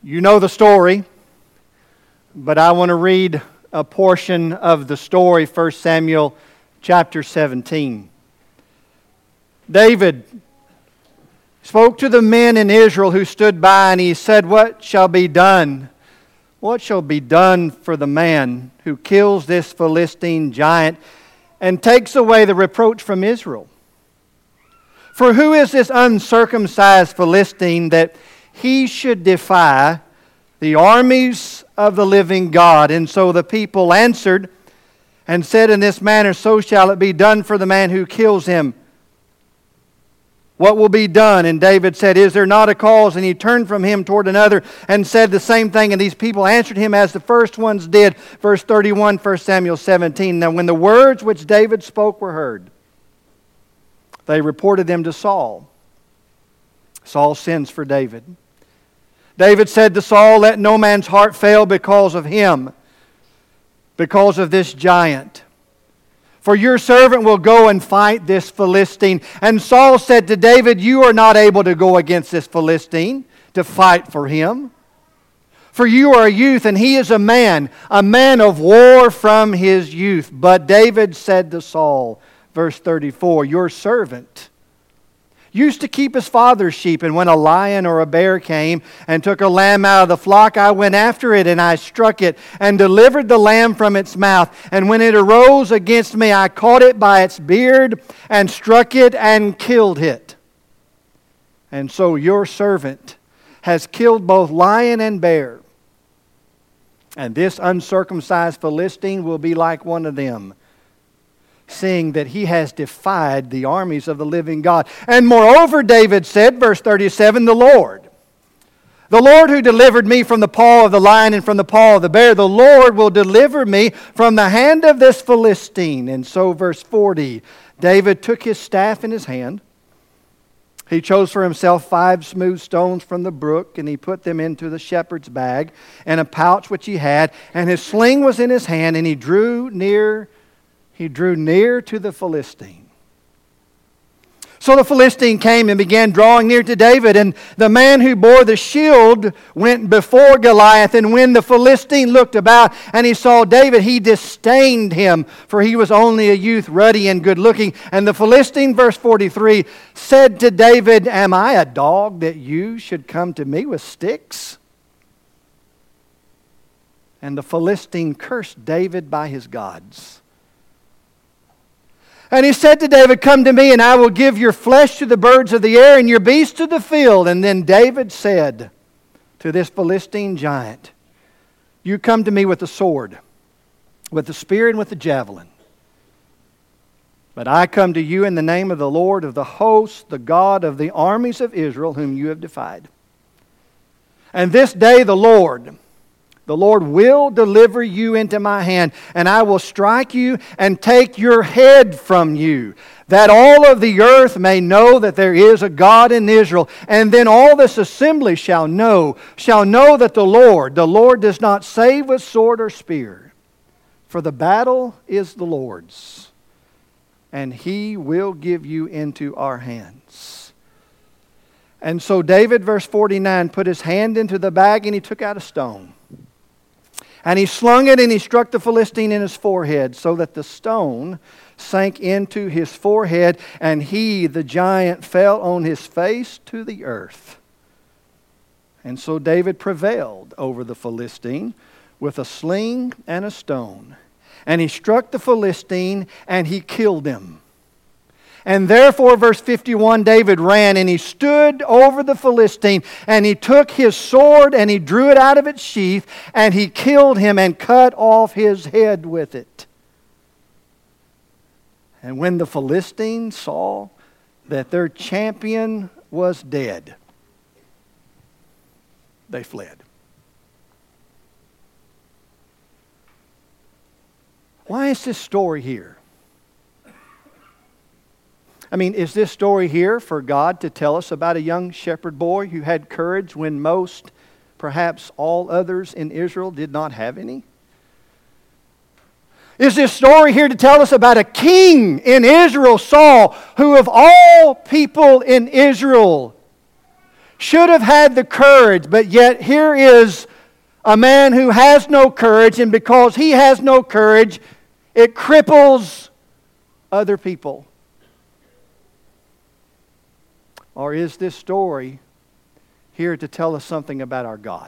You know the story, but I want to read a portion of the story, 1 Samuel chapter 17. David spoke to the men in Israel who stood by, and he said, "What shall be done? What shall be done for the man who kills this Philistine giant and takes away the reproach from Israel? For who is this uncircumcised Philistine that he should defy the armies of the living God?" And so the people answered and said in this manner, "So shall it be done for the man who kills him. What will be done?" And David said, "Is there not a cause?" And he turned from him toward another and said the same thing. And these people answered him as the first ones did. Verse 31, 1 Samuel 17. Now when the words which David spoke were heard, they reported them to Saul. Saul sends for David. David said to Saul, "Let no man's heart fail because of him, because of this giant. For your servant will go and fight this Philistine." And Saul said to David, "You are not able to go against this Philistine to fight for him. For you are a youth, and he is a man of war from his youth." But David said to Saul, verse 34, "Your servant used to keep his father's sheep, and when a lion or a bear came and took a lamb out of the flock, I went after it, and I struck it, and delivered the lamb from its mouth. And when it arose against me, I caught it by its beard, and struck it, and killed it. And so your servant has killed both lion and bear. And this uncircumcised Philistine will be like one of them, seeing that he has defied the armies of the living God. And moreover," David said, verse 37, the Lord who delivered me from the paw of the lion and from the paw of the bear, the Lord will deliver me from the hand of this Philistine." And so verse 40, David took his staff in his hand. He chose for himself 5 smooth stones from the brook, and he put them into the shepherd's bag and a pouch which he had, and his sling was in his hand, and he drew near to the Philistine. So the Philistine came and began drawing near to David, and the man who bore the shield went before Goliath. And when the Philistine looked about and he saw David, he disdained him, for he was only a youth, ruddy and good looking. And the Philistine, verse 43, said to David, "Am I a dog that you should come to me with sticks?" And the Philistine cursed David by his gods. And he said to David, "Come to me, and I will give your flesh to the birds of the air and your beasts to the field." And then David said to this Philistine giant, "You come to me with the sword, with the spear, and with the javelin. But I come to you in the name of the Lord of the hosts, the God of the armies of Israel, whom you have defied. And this day the Lord will deliver you into my hand, and I will strike you and take your head from you, that all of the earth may know that there is a God in Israel. And then all this assembly shall know that the Lord does not save with sword or spear, for the battle is the Lord's, and He will give you into our hands." And so David, verse 49, put his hand into the bag, and he took out a stone. And he slung it, and he struck the Philistine in his forehead, so that the stone sank into his forehead, and he, the giant, fell on his face to the earth. And so David prevailed over the Philistine with a sling and a stone. And he struck the Philistine, and he killed him. And therefore, verse 51, David ran, and he stood over the Philistine, and he took his sword, and he drew it out of its sheath, and he killed him and cut off his head with it. And when the Philistines saw that their champion was dead, they fled. Why is this story here? I mean, is this story here for God to tell us about a young shepherd boy who had courage when most, perhaps all others in Israel did not have any? Is this story here to tell us about a king in Israel, Saul, who of all people in Israel should have had the courage, but yet here is a man who has no courage, and because he has no courage, it cripples other people. Or is this story here to tell us something about our God?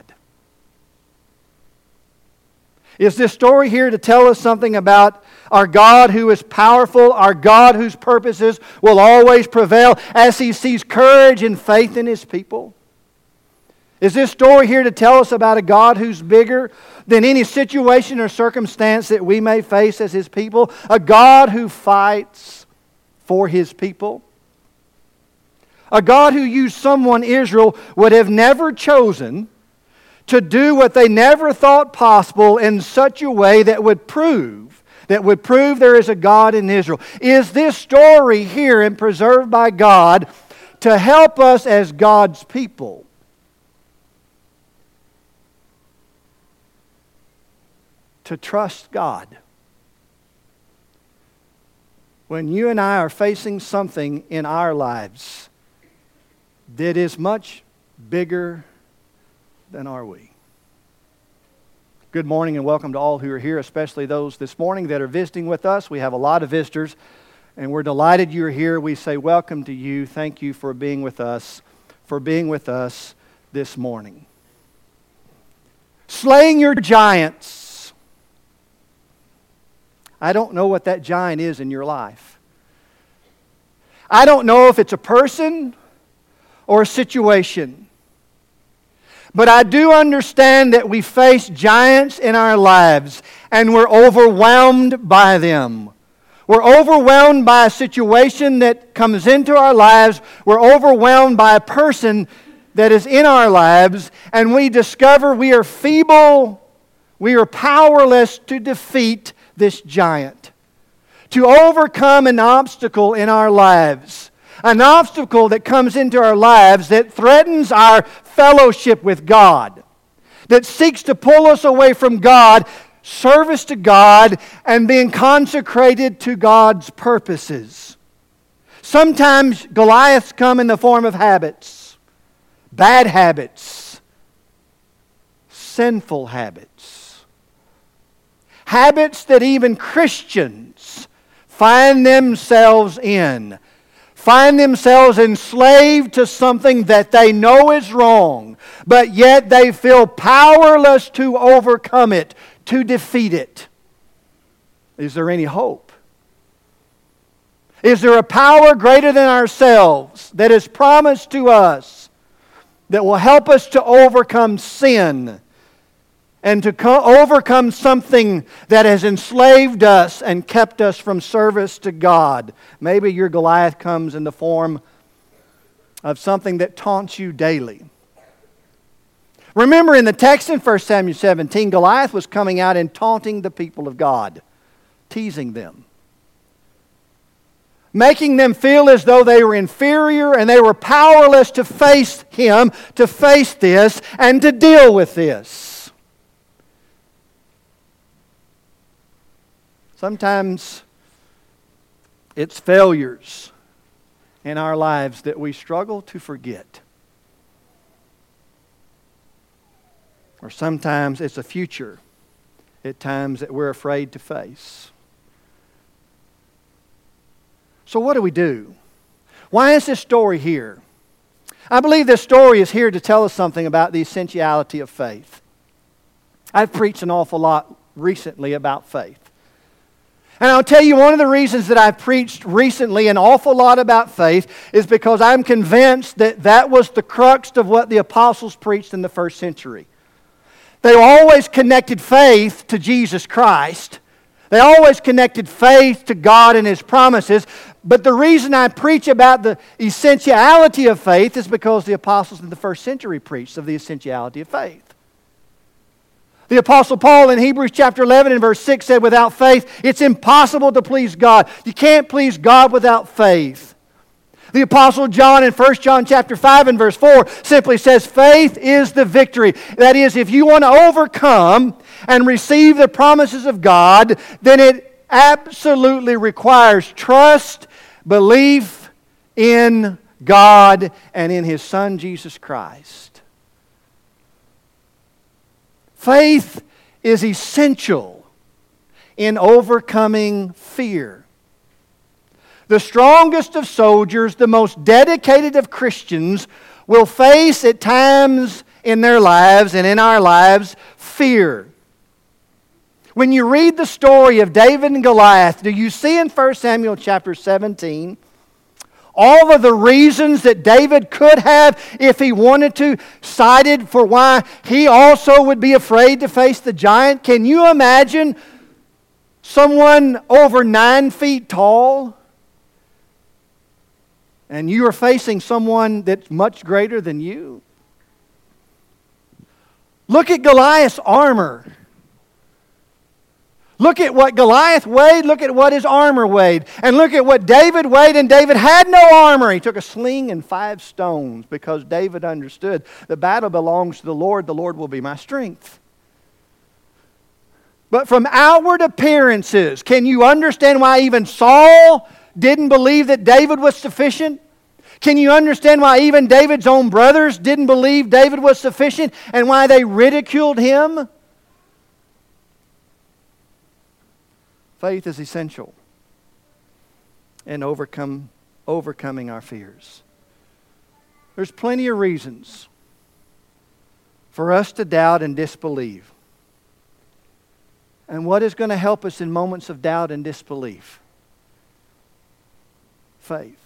Is this story here to tell us something about our God who is powerful, our God whose purposes will always prevail as He sees courage and faith in His people? Is this story here to tell us about a God who's bigger than any situation or circumstance that we may face as His people? A God who fights for His people? A God who used someone Israel would have never chosen to do what they never thought possible in such a way that would prove there is a God in Israel. Is this story here and preserved by God to help us as God's people? To trust God. When you and I are facing something in our lives that is much bigger than are we. Good morning and welcome to all who are here, especially those this morning that are visiting with us. We have a lot of visitors and we're delighted you're here. We say welcome to you. Thank you for being with us, this morning. Slaying your giants. I don't know what that giant is in your life. I don't know if it's a person or a situation. But I do understand that we face giants in our lives and we're overwhelmed by them. We're overwhelmed by a situation that comes into our lives. We're overwhelmed by a person that is in our lives, and we discover we are feeble, we are powerless to defeat this giant, to overcome an obstacle in our lives. An obstacle that comes into our lives that threatens our fellowship with God, that seeks to pull us away from God, service to God, and being consecrated to God's purposes. Sometimes Goliaths come in the form of habits, bad habits, sinful habits, habits that even Christians find themselves in. Find themselves enslaved to something that they know is wrong, but yet they feel powerless to overcome it, to defeat it. Is there any hope? Is there a power greater than ourselves that is promised to us that will help us to overcome sin and to overcome something that has enslaved us and kept us from service to God? Maybe your Goliath comes in the form of something that taunts you daily. Remember in the text in 1 Samuel 17, Goliath was coming out and taunting the people of God, teasing them, making them feel as though they were inferior and they were powerless to face him, to face this, and to deal with this. Sometimes it's failures in our lives that we struggle to forget. Or sometimes it's a future at times that we're afraid to face. So what do we do? Why is this story here? I believe this story is here to tell us something about the essentiality of faith. I've preached an awful lot recently about faith. And I'll tell you, one of the reasons that I've preached recently an awful lot about faith is because I'm convinced that that was the crux of what the apostles preached in the first century. They always connected faith to Jesus Christ. They always connected faith to God and His promises. But the reason I preach about the essentiality of faith is because the apostles in the first century preached of the essentiality of faith. The Apostle Paul in Hebrews chapter 11 and verse 6 said, without faith, it's impossible to please God. You can't please God without faith. The Apostle John in 1 John chapter 5 and verse 4 simply says, faith is the victory. That is, if you want to overcome and receive the promises of God, then it absolutely requires trust, belief in God and in His Son, Jesus Christ. Faith is essential in overcoming fear. The strongest of soldiers, the most dedicated of Christians, will face at times in their lives and in our lives fear. When you read the story of David and Goliath, do you see in 1 Samuel chapter 17 all of the reasons that David could have, if he wanted to, cited for why he also would be afraid to face the giant? Can you imagine someone over 9 feet tall and you are facing someone that's much greater than you? Look at Goliath's armor. Look at what Goliath weighed, look at what his armor weighed. And look at what David weighed, and David had no armor. He took a sling and 5 stones because David understood the battle belongs to the Lord will be my strength. But from outward appearances, can you understand why even Saul didn't believe that David was sufficient? Can you understand why even David's own brothers didn't believe David was sufficient and why they ridiculed him? Faith is essential in overcoming our fears. There's plenty of reasons for us to doubt and disbelieve. And what is going to help us in moments of doubt and disbelief? Faith.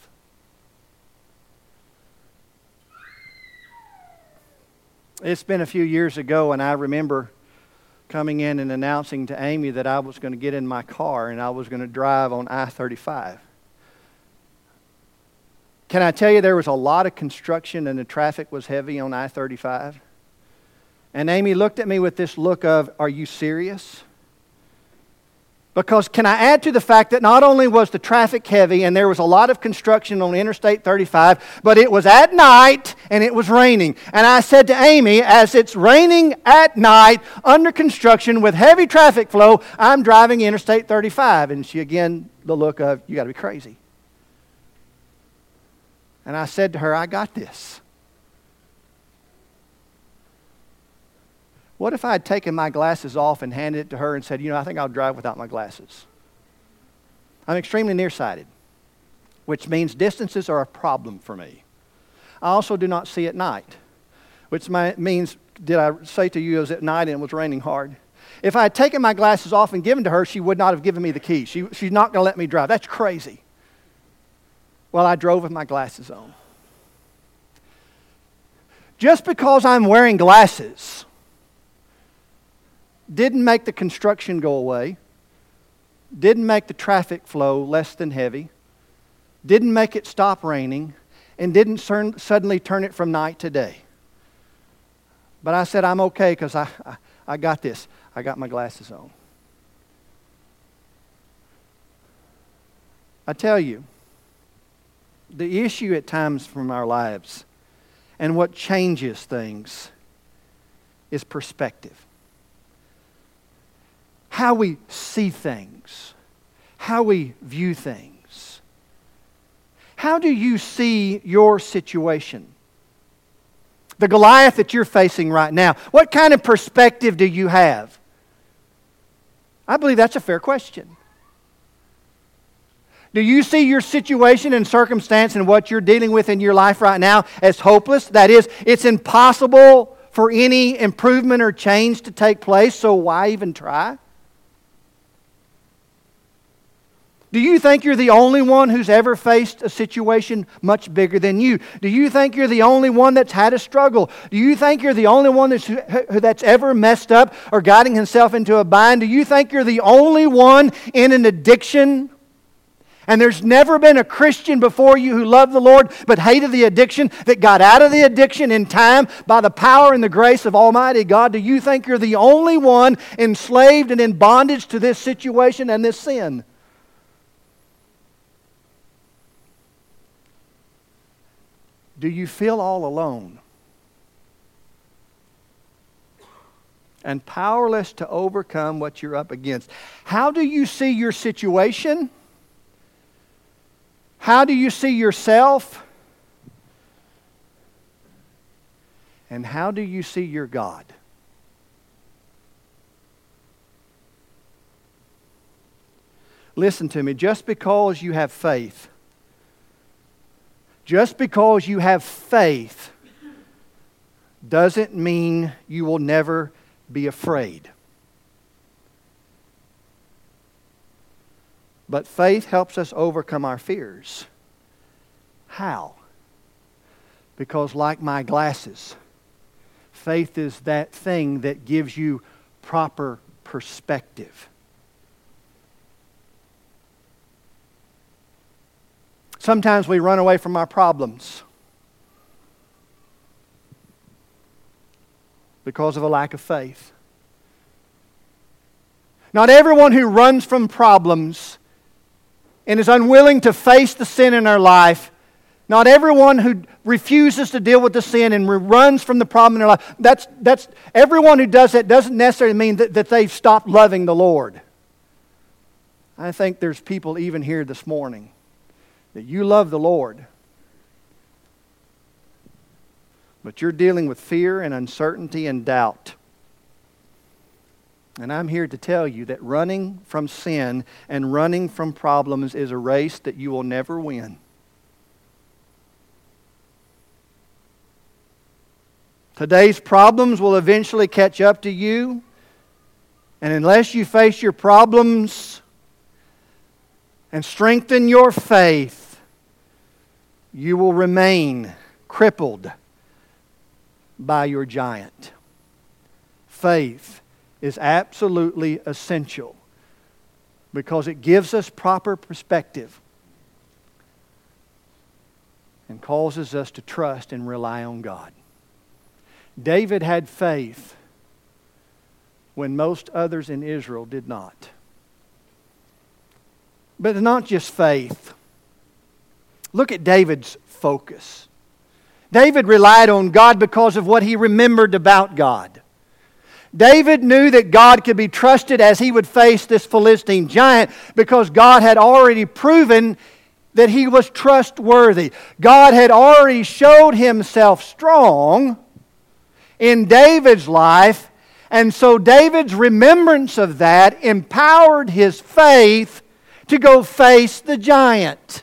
It's been a few years ago, and I remember coming in and announcing to Amy that I was going to get in my car and I was going to drive on I-35. Can I tell you there was a lot of construction and the traffic was heavy on I-35? And Amy looked at me with this look of, are you serious? Because can I add to the fact that not only was the traffic heavy and there was a lot of construction on Interstate 35, but it was at night and it was raining. And I said to Amy, as it's raining at night, under construction with heavy traffic flow, I'm driving Interstate 35. And she again, the look of, you got to be crazy. And I said to her, I got this. What if I had taken my glasses off and handed it to her and said, I think I'll drive without my glasses? I'm extremely nearsighted, which means distances are a problem for me. I also do not see at night, which means, did I say to you it was at night and it was raining hard? If I had taken my glasses off and given to her, she would not have given me the keys. She's not going to let me drive. That's crazy. Well, I drove with my glasses on. Just because I'm wearing glasses didn't make the construction go away, didn't make the traffic flow less than heavy, didn't make it stop raining, and didn't suddenly turn it from night to day. But I said, I'm okay because I got this. I got my glasses on. I tell you, the issue at times from our lives and what changes things is perspective. How we see things, how we view things. How do you see your situation? The Goliath that you're facing right now, what kind of perspective do you have? I believe that's a fair question. Do you see your situation and circumstance and what you're dealing with in your life right now as hopeless? That is, it's impossible for any improvement or change to take place, so why even try? Do you think you're the only one who's ever faced a situation much bigger than you? Do you think you're the only one that's had a struggle? Do you think you're the only one that's ever messed up or gotten himself into a bind? Do you think you're the only one in an addiction? And there's never been a Christian before you who loved the Lord but hated the addiction that got out of the addiction in time by the power and the grace of Almighty God? Do you think you're the only one enslaved and in bondage to this situation and this sin? Do you feel all alone and powerless to overcome what you're up against? How do you see your situation? How do you see yourself? And how do you see your God? Listen to me, just because you have faith, doesn't mean you will never be afraid. But faith helps us overcome our fears. How? Because like my glasses, faith is that thing that gives you proper perspective. Sometimes we run away from our problems because of a lack of faith. Not everyone who runs from problems and is unwilling to face the sin in their life, not everyone who refuses to deal with the sin and runs from the problem in their life, that's everyone who does that doesn't necessarily mean that they've stopped loving the Lord. I think there's people even here this morning that you love the Lord, but you're dealing with fear and uncertainty and doubt. And I'm here to tell you that running from sin and running from problems is a race that you will never win. Today's problems will eventually catch up to you, and unless you face your problems and strengthen your faith, you will remain crippled by your giant. Faith is absolutely essential because it gives us proper perspective and causes us to trust and rely on God. David had faith when most others in Israel did not. But not just faith. Look at David's focus. David relied on God because of what he remembered about God. David knew that God could be trusted as he would face this Philistine giant because God had already proven that he was trustworthy. God had already showed himself strong in David's life, and so David's remembrance of that empowered his faith to go face the giant.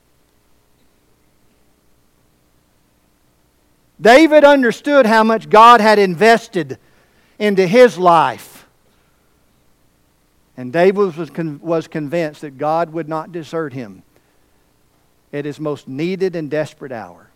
David understood how much God had invested into his life. And David was convinced that God would not desert him at his most needed and desperate hour.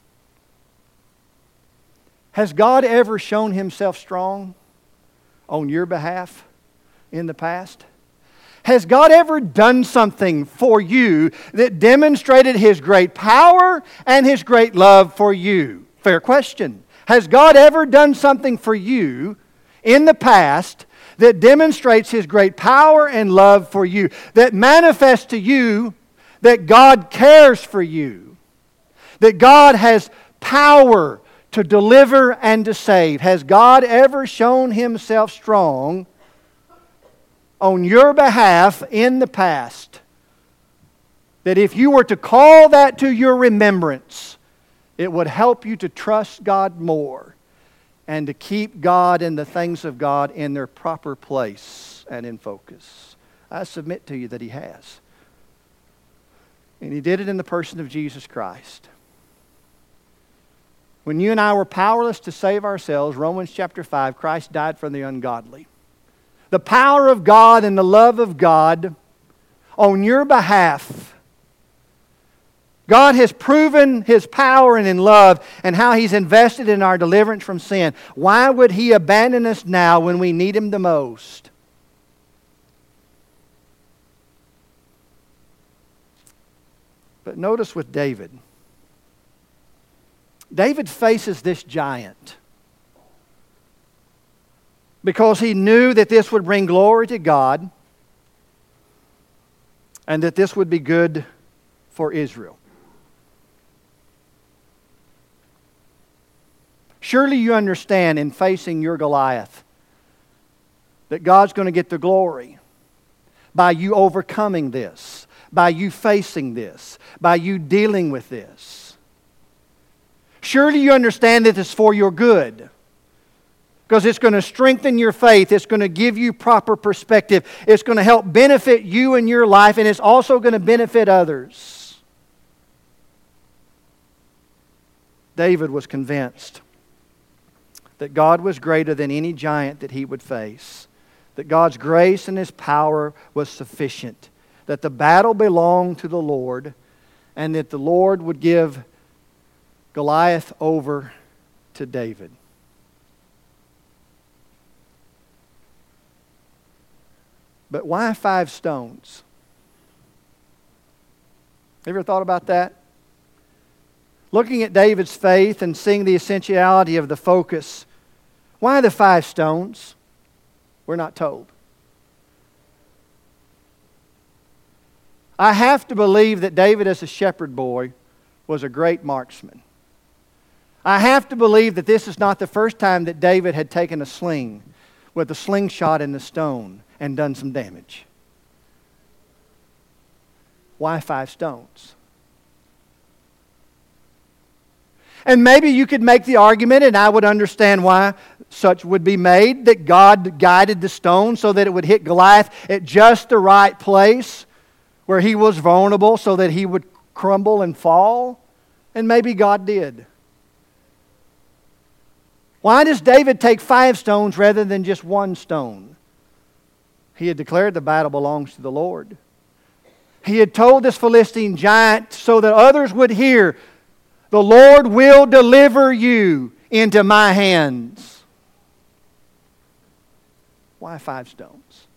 Has God ever shown Himself strong on your behalf in the past? Has God ever done something for you that demonstrated His great power and His great love for you? Fair question. Has God ever done something for you in the past that demonstrates His great power and love for you, that manifests to you that God cares for you, that God has power to deliver and to save? Has God ever shown Himself strong on your behalf in the past, that if you were to call that to your remembrance, it would help you to trust God more and to keep God and the things of God in their proper place and in focus? I submit to you that He has. And He did it in the person of Jesus Christ. When you and I were powerless to save ourselves, Romans chapter 5, Christ died for the ungodly. The power of God and the love of God on your behalf. God has proven His power and in love and how He's invested in our deliverance from sin. Why would He abandon us now when we need Him the most? But notice with David. David faces this giant because he knew that this would bring glory to God and that this would be good for Israel. Surely you understand in facing your Goliath that God's going to get the glory by you overcoming this, by you facing this, by you dealing with this. Surely you understand that it's for your good. Because it's going to strengthen your faith. It's going to give you proper perspective. It's going to help benefit you and your life. And it's also going to benefit others. David was convinced that God was greater than any giant that he would face. That God's grace and His power was sufficient. That the battle belonged to the Lord. And that the Lord would give Goliath over to David. But why 5 stones? Ever thought about that? Looking at David's faith and seeing the essentiality of the focus, why the 5 stones? We're not told. I have to believe that David, as a shepherd boy, was a great marksman. I have to believe that this is not the first time that David had taken a sling with a slingshot in the stone and done some damage. Why 5 stones? And maybe you could make the argument, and I would understand why such would be made, that God guided the stone so that it would hit Goliath at just the right place where he was vulnerable so that he would crumble and fall. And maybe God did. Why does David take 5 stones rather than just 1 stone? He had declared the battle belongs to the Lord. He had told this Philistine giant so that others would hear, the Lord will deliver you into my hands. Why 5 stones?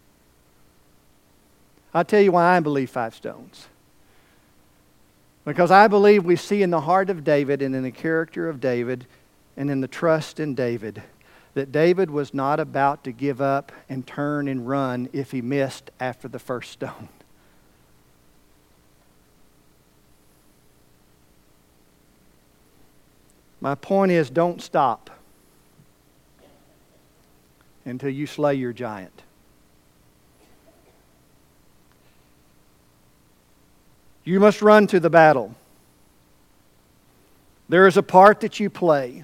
I'll tell you why I believe 5 stones. Because I believe we see in the heart of David and in the character of David and in the trust in David that David was not about to give up and turn and run if he missed after the first stone. My point is, don't stop until you slay your giant. You must run to the battle. There is a part that you play.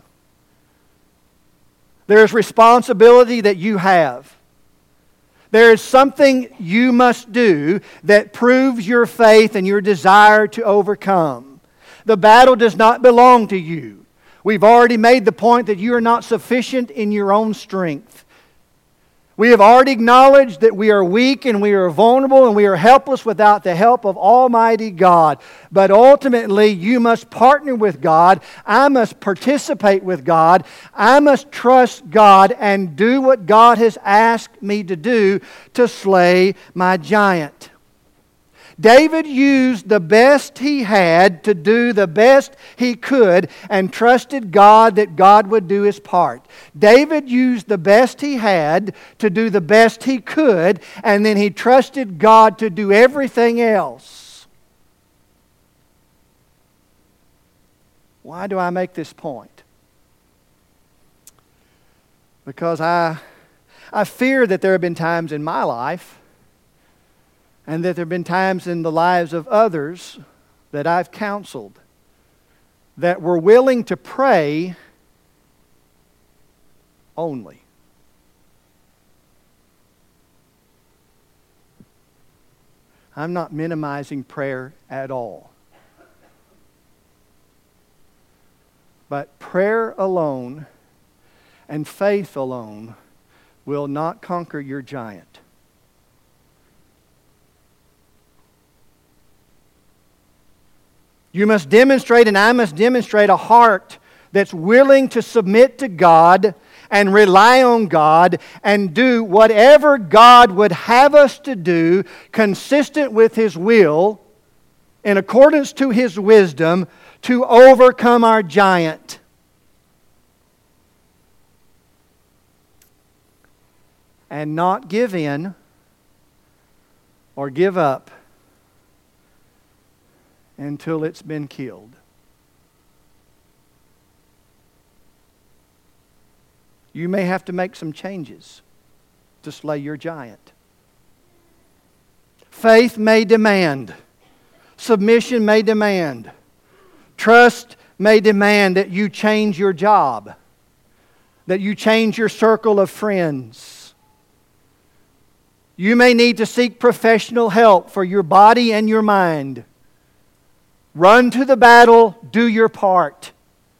There is responsibility that you have. There is something you must do that proves your faith and your desire to overcome. The battle does not belong to you. We've already made the point that you are not sufficient in your own strength. We have already acknowledged that we are weak and we are vulnerable and we are helpless without the help of Almighty God. But ultimately, you must partner with God. I must participate with God. I must trust God and do what God has asked me to do to slay my giant. David used the best he had to do the best he could and trusted God that God would do His part. David used the best he had to do the best he could, and then he trusted God to do everything else. Why do I make this point? Because I fear that there have been times in my life and that there have been times in the lives of others that I've counseled that were willing to pray only. I'm not minimizing prayer at all. But prayer alone and faith alone will not conquer your giant. You must demonstrate, and I must demonstrate, a heart that's willing to submit to God and rely on God and do whatever God would have us to do, consistent with His will, in accordance to His wisdom, to overcome our giant. And not give in or give up until it's been killed. You may have to make some changes to slay your giant. Faith may demand. Submission may demand. Trust may demand that you change your job, that you change your circle of friends. You may need to seek professional help for your body and your mind. Run to the battle, do your part.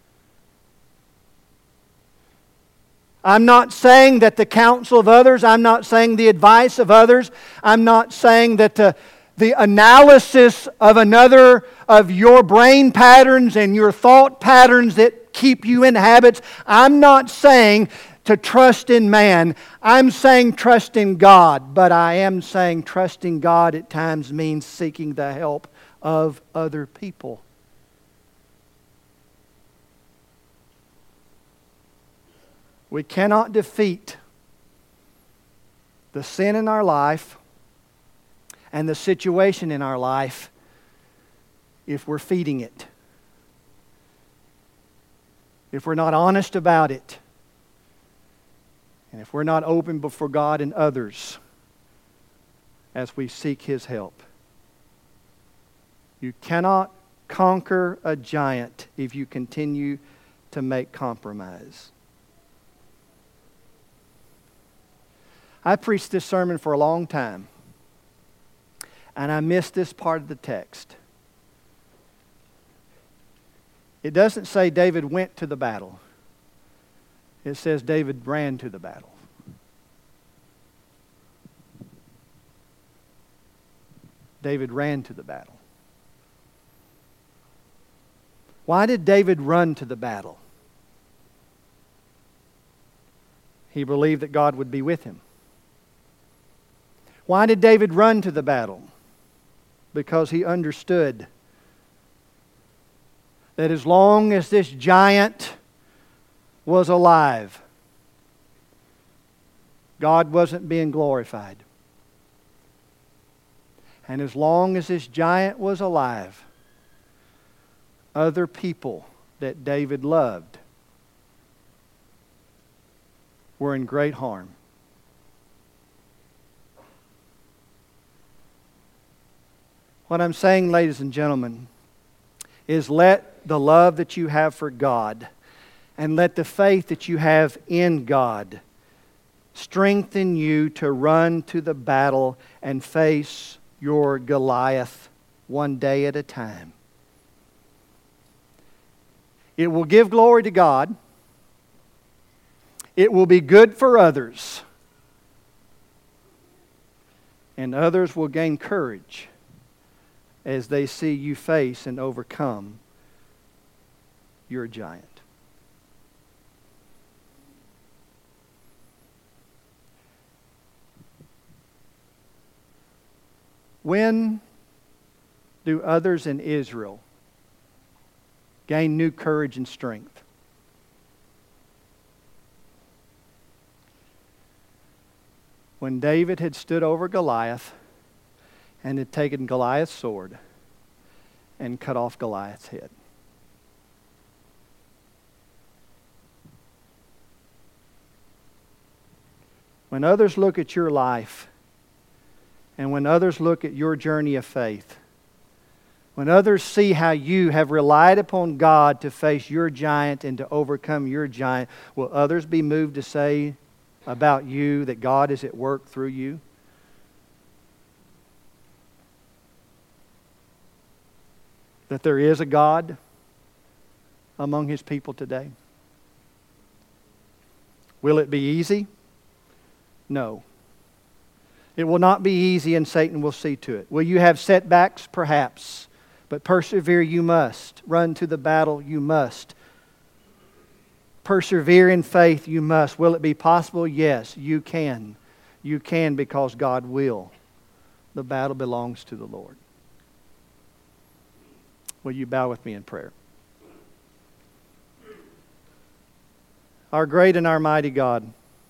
I'm not saying that the counsel of others, I'm not saying the advice of others, I'm not saying that the analysis of another, of your brain patterns and your thought patterns that keep you in habits, I'm not saying to trust in man. I'm saying trust in God, but I am saying trusting God at times means seeking the help of other people. We cannot defeat the sin in our life and the situation in our life if we're feeding it. If we're not honest about it. And if we're not open before God and others as we seek His help. You cannot conquer a giant if you continue to make compromise. I preached this sermon for a long time, and I missed this part of the text. It doesn't say David went to the battle. It says David ran to the battle. David ran to the battle. Why did David run to the battle? He believed that God would be with him. Why did David run to the battle? Because he understood that as long as this giant was alive, God wasn't being glorified. And as long as this giant was alive, other people that David loved were in great harm. What I'm saying, ladies and gentlemen, is let the love that you have for God and let the faith that you have in God strengthen you to run to the battle and face your Goliath one day at a time. It will give glory to God. It will be good for others. And others will gain courage as they see you face and overcome your giant. When do others in Israel gain new courage and strength? When David had stood over Goliath and had taken Goliath's sword and cut off Goliath's head. When others look at your life and when others look at your journey of faith, when others see how you have relied upon God to face your giant and to overcome your giant, will others be moved to say about you that God is at work through you? That there is a God among His people today? Will it be easy? No. It will not be easy, and Satan will see to it. Will you have setbacks? Perhaps. But persevere you must. Run to the battle you must. Persevere in faith you must. Will it be possible? Yes, you can. You can because God will. The battle belongs to the Lord. Will you bow with me in prayer? Our great and our mighty God,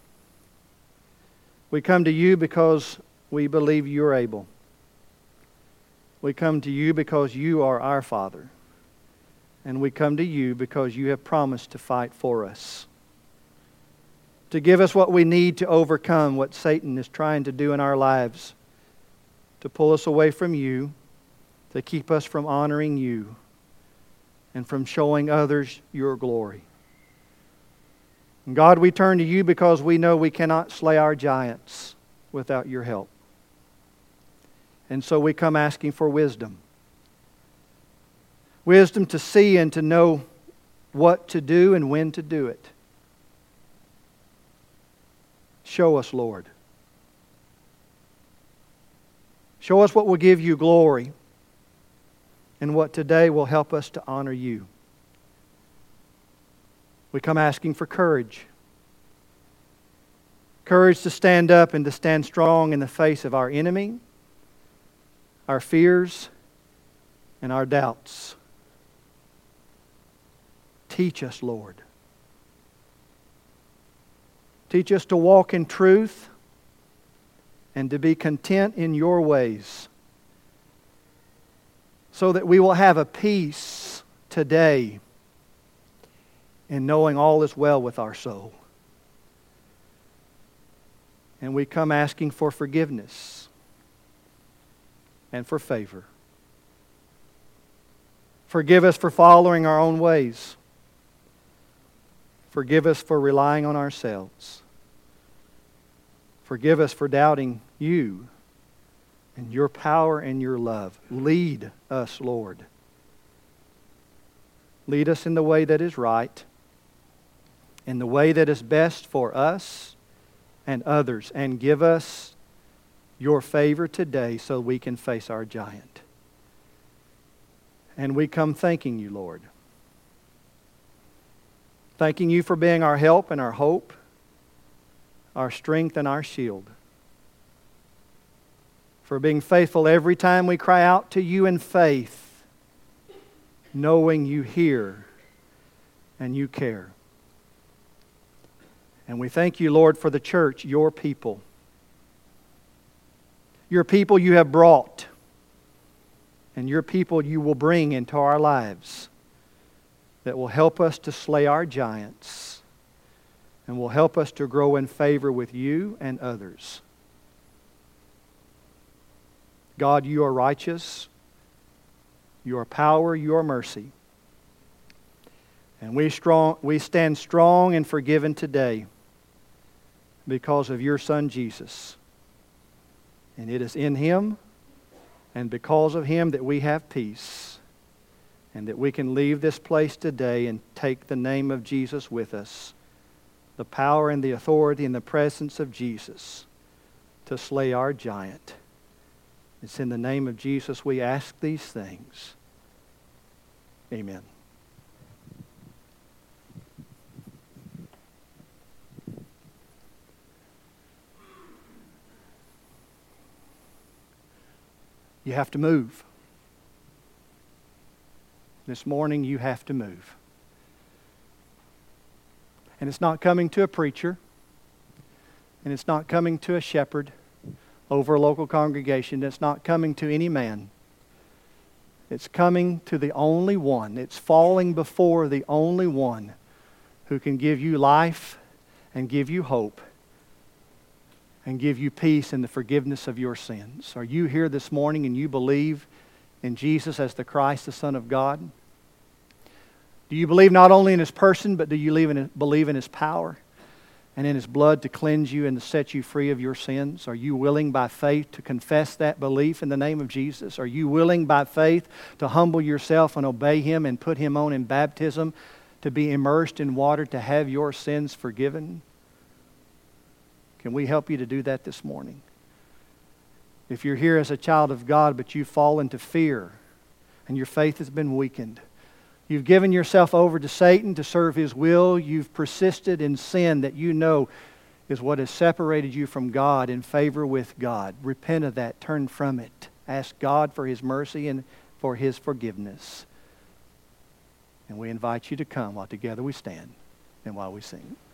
we come to you because we believe you're able. We come to you because you are our Father. And we come to you because you have promised to fight for us. To give us what we need to overcome what Satan is trying to do in our lives. To pull us away from you. To keep us from honoring you. and from showing others your glory. And God, we turn to you because we know we cannot slay our giants without your help. And so we come asking for wisdom. Wisdom to see and to know what to do and when to do it. Show us, Lord. Show us what will give you glory and what today will help us to honor you. We come asking for courage. Courage to stand up and to stand strong in the face of our enemy, our fears, and our doubts. Teach us, Lord. Teach us to walk in truth and to be content in your ways, so that we will have a peace today in knowing all is well with our soul. And we come asking for forgiveness and for favor. Forgive us for following our own ways. Forgive us for relying on ourselves. Forgive us for doubting you and your power and your love. Lead us, Lord. Lead us in the way that is right, in the way that is best for us and others, and give us your favor today so we can face our giant. And we come thanking you, Lord. Thanking you for being our help and our hope, our strength and our shield. For being faithful every time we cry out to you in faith, knowing you hear and you care. And we thank you, Lord, for the church, your people. Your people you have brought, and your people you will bring into our lives that will help us to slay our giants and will help us to grow in favor with you and others. God, you are righteous, your power, your mercy. And we stand strong and forgiven today because of your Son Jesus. And it is in Him and because of Him that we have peace, and that we can leave this place today and take the name of Jesus with us, the power and the authority and the presence of Jesus to slay our giant. It's in the name of Jesus we ask these things. Amen. You have to move. This morning you have to move. And it's not coming to a preacher, and it's not coming to a shepherd over a local congregation. It's not coming to any man. It's coming to the only one. It's falling before the only one who can give you life and give you hope and give you peace and the forgiveness of your sins. Are you here this morning and you believe in Jesus as the Christ, the Son of God? Do you believe not only in His person, but do you believe in His power and in His blood to cleanse you and to set you free of your sins? Are you willing by faith to confess that belief in the name of Jesus? Are you willing by faith to humble yourself and obey Him and put Him on in baptism, to be immersed in water, to have your sins forgiven? Can we help you to do that this morning? If you're here as a child of God, but you've fallen to fear and your faith has been weakened, you've given yourself over to Satan to serve his will, you've persisted in sin that you know is what has separated you from God in favor with God. Repent of that. Turn from it. Ask God for His mercy and for His forgiveness. And we invite you to come while together we stand and while we sing.